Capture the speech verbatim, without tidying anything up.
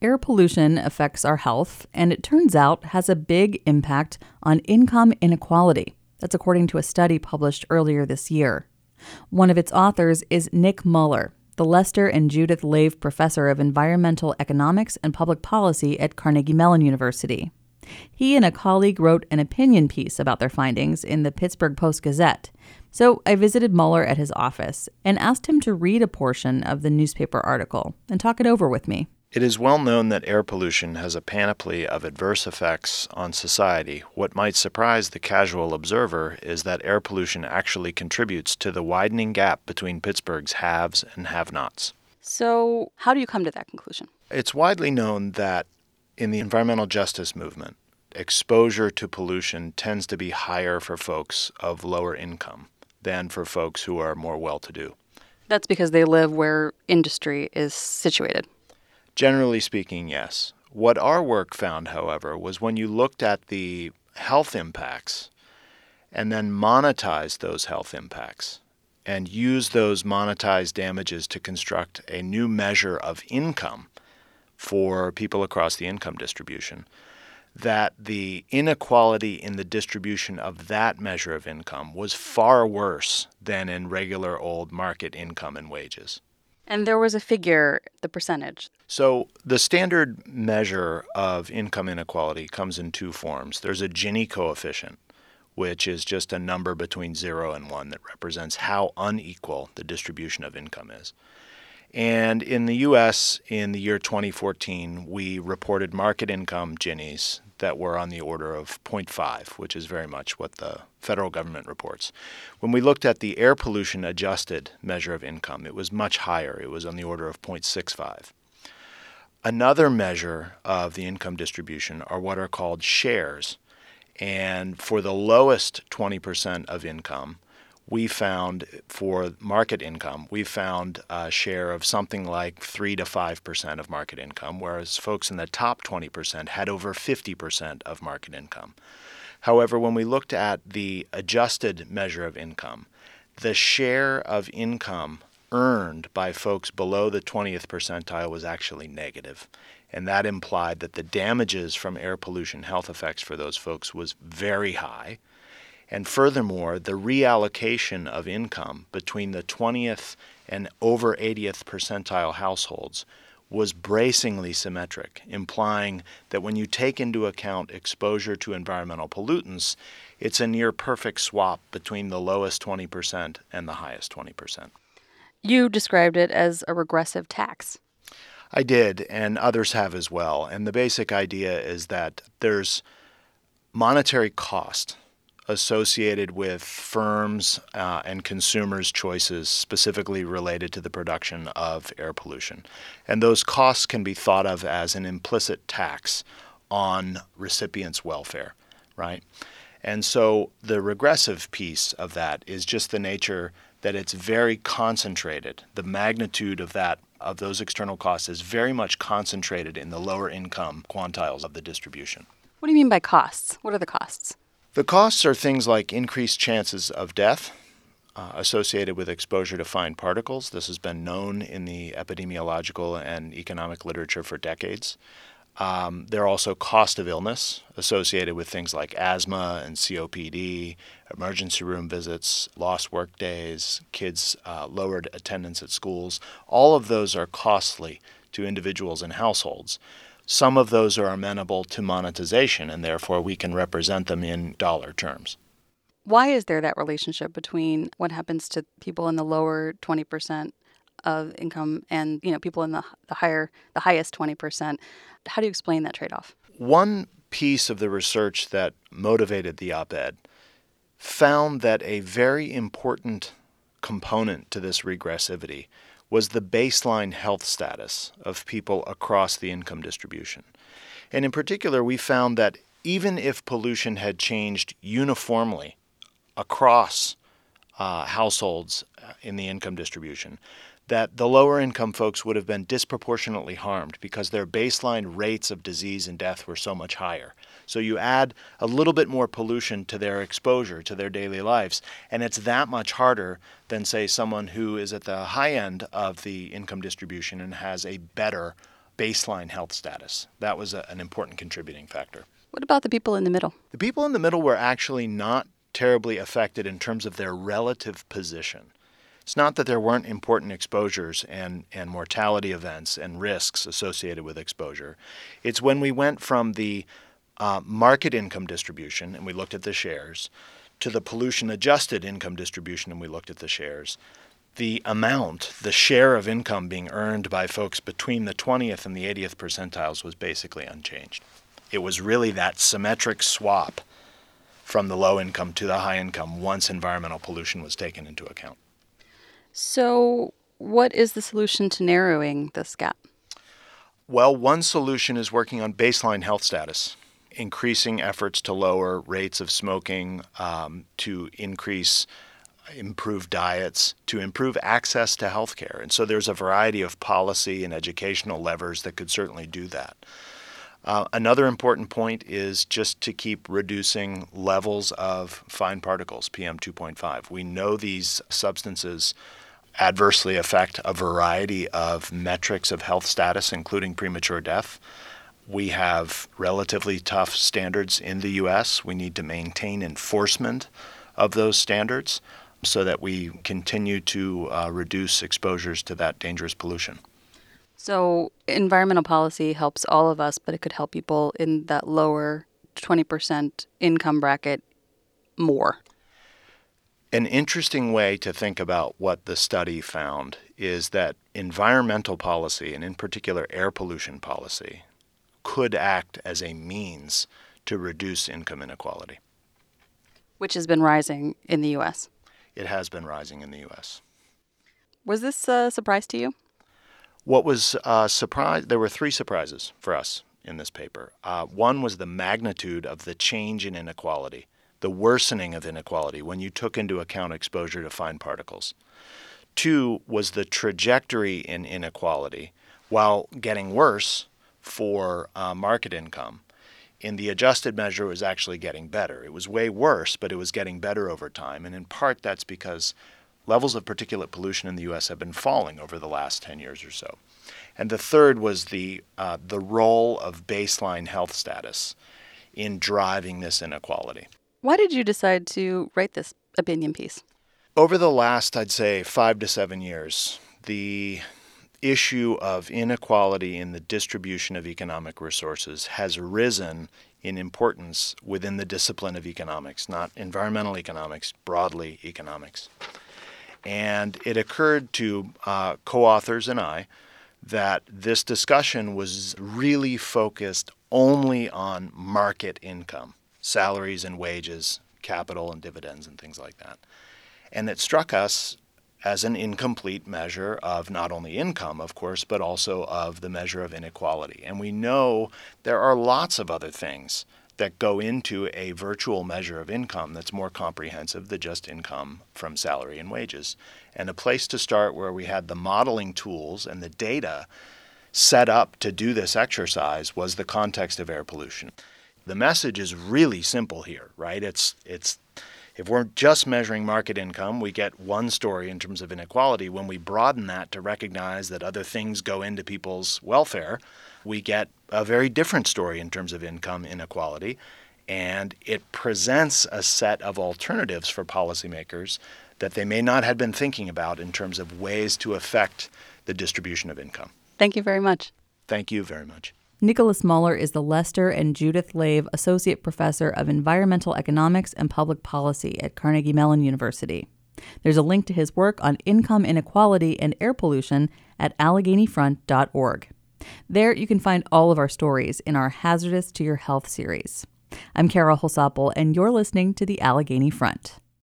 Air pollution affects our health, and it turns out has a big impact on income inequality. That's according to a study published earlier this year. One of its authors is Nick Muller, the Lester and Judith Lave Professor of Environmental Economics and Public Policy at Carnegie Mellon University. He and a colleague wrote an opinion piece about their findings in the Pittsburgh Post-Gazette. So I visited Muller at his office and asked him to read a portion of the newspaper article and talk it over with me. It is well known that air pollution has a panoply of adverse effects on society. What might surprise the casual observer is that air pollution actually contributes to the widening gap between Pittsburgh's haves and have-nots. So how do you come to that conclusion? It's widely known that in the environmental justice movement, exposure to pollution tends to be higher for folks of lower income than for folks who are more well-to-do. That's because they live where industry is situated. Generally speaking, yes. What our work found, however, was when you looked at the health impacts and then monetized those health impacts and used those monetized damages to construct a new measure of income for people across the income distribution, that the inequality in the distribution of that measure of income was far worse than in regular old market income and wages. And there was a figure, the percentage. So the standard measure of income inequality comes in two forms. There's a Gini coefficient, which is just a number between zero and one that represents how unequal the distribution of income is. And in the U S, in the year twenty fourteen, we reported market income Ginis that were on the order of zero point five, which is very much what the federal government reports. When we looked at the air pollution adjusted measure of income, it was much higher. It was on the order of zero point six five. Another measure of the income distribution are what are called shares. And for the lowest twenty percent of income, we found, for market income, we found a share of something like three to five percent of market income, whereas folks in the top twenty percent had over fifty percent of market income. However, when we looked at the adjusted measure of income, the share of income earned by folks below the twentieth percentile was actually negative. And that implied that the damages from air pollution health effects for those folks was very high. And furthermore, the reallocation of income between the twentieth and over eightieth percentile households was bracingly symmetric, implying that when you take into account exposure to environmental pollutants, it's a near perfect swap between the lowest twenty percent and the highest twenty percent. You described it as a regressive tax. I did, and others have as well. And the basic idea is that there's monetary cost associated with firms uh, and consumers' choices specifically related to the production of air pollution. And those costs can be thought of as an implicit tax on recipients' welfare, right? And so the regressive piece of that is just the nature that it's very concentrated. The magnitude of that, of those external costs is very much concentrated in the lower income quantiles of the distribution. What do you mean by costs? What are the costs? The costs are things like increased chances of death uh, associated with exposure to fine particles. This has been known in the epidemiological and economic literature for decades. Um, there are also cost of illness associated with things like asthma and C O P D, emergency room visits, lost work days, kids' uh, lowered attendance at schools. All of those are costly to individuals and households. Some of those are amenable to monetization, and therefore we can represent them in dollar terms. Why is there that relationship between what happens to people in the lower twenty percent of income and, you know, people in the the higher, the highest twenty percent? How do you explain that trade-off? One piece of the research that motivated the op-ed found that a very important component to this regressivity was the baseline health status of people across the income distribution. And in particular, we found that even if pollution had changed uniformly across uh, households in the income distribution, that the lower income folks would have been disproportionately harmed because their baseline rates of disease and death were so much higher. So you add a little bit more pollution to their exposure, to their daily lives, and it's that much harder than, say, someone who is at the high end of the income distribution and has a better baseline health status. That was a, an important contributing factor. What about the people in the middle? The people in the middle were actually not terribly affected in terms of their relative position. It's not that there weren't important exposures and, and mortality events and risks associated with exposure. It's when we went from the uh, market income distribution, and we looked at the shares, to the pollution-adjusted income distribution, and we looked at the shares. The amount, the share of income being earned by folks between the twentieth and the eightieth percentiles was basically unchanged. It was really that symmetric swap from the low income to the high income once environmental pollution was taken into account. So what is the solution to narrowing this gap? Well, one solution is working on baseline health status, increasing efforts to lower rates of smoking, um, to increase improve diets, to improve access to health care. And so there's a variety of policy and educational levers that could certainly do that. Uh, another important point is just to keep reducing levels of fine particles, P M two point five. We know these substances adversely affect a variety of metrics of health status, including premature death. We have relatively tough standards in the U S. We need to maintain enforcement of those standards so that we continue to uh, reduce exposures to that dangerous pollution. So environmental policy helps all of us, but it could help people in that lower twenty percent income bracket more. An interesting way to think about what the study found is that environmental policy, and in particular air pollution policy, could act as a means to reduce income inequality. Which has been rising in the U S. It has been rising in the U S. Was this a surprise to you? What was uh, surprise? There were three surprises for us in this paper. Uh, one was the magnitude of the change in inequality, the worsening of inequality when you took into account exposure to fine particles. Two was the trajectory in inequality, while getting worse for uh, market income. In the adjusted measure, it was actually getting better. It was way worse, but it was getting better over time. And in part, that's because levels of particulate pollution in the U S have been falling over the last ten years or so. And the third was the uh, the role of baseline health status in driving this inequality. Why did you decide to write this opinion piece? Over the last, I'd say, five to seven years, the issue of inequality in the distribution of economic resources has risen in importance within the discipline of economics, not environmental economics, broadly economics. And it occurred to uh, co-authors and I that this discussion was really focused only on market income, salaries and wages, capital and dividends and things like that. And it struck us as an incomplete measure of not only income, of course, but also of the measure of inequality. And we know there are lots of other things that go into a virtual measure of income that's more comprehensive than just income from salary and wages. And a place to start where we had the modeling tools and the data set up to do this exercise was the context of air pollution. The message is really simple here, right? It's it's if we're just measuring market income, we get one story in terms of inequality. When we broaden that to recognize that other things go into people's welfare, we get a very different story in terms of income inequality. And it presents a set of alternatives for policymakers that they may not have been thinking about in terms of ways to affect the distribution of income. Thank you very much. Thank you very much. Nicholas Muller is the Lester and Judith Lave Associate Professor of Environmental Economics and Public Policy at Carnegie Mellon University. There's a link to his work on income inequality and air pollution at Allegheny Front dot org. There you can find all of our stories in our Hazardous to Your Health series. I'm Kara Holsopple, and you're listening to the Allegheny Front.